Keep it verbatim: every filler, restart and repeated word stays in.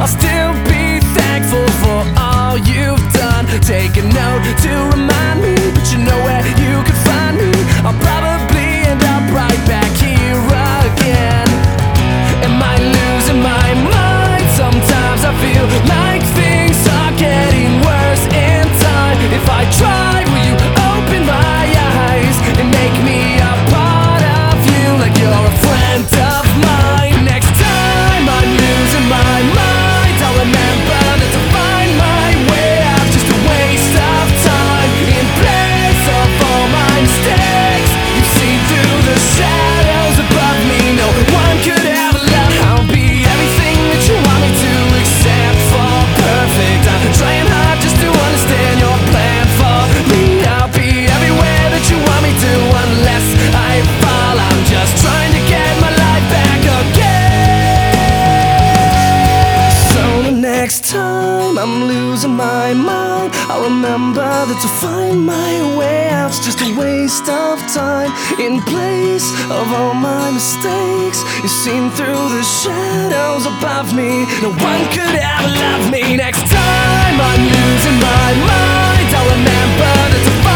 I'll still be thankful for all you've done. Take a note to remind me, but you know where you can find me. I'll probably end up right back here again. Am I losing my mind? Sometimes I feel like things are getting worse in time. If I try, will you open my eyes and make me a part of you, like you're a friend of mine? Next time I'm losing my mind, I'll remember that to find my way out just a waste of time. In place of all my mistakes, you see through the shadows above me. No one could ever love. I'll be everything that you want me to, except for perfect. I'm trying hard just to understand your plan for me. I'll be everywhere that you want me to, unless I fall. I'm just trying to get my life back again. So the next time I'm losing my mind, I'll remember that to find my way out's just a waste of time. In place of all my mistakes, you've seen through the shadows above me. No one could ever love me. Next time I'm losing my mind, I'll remember that to find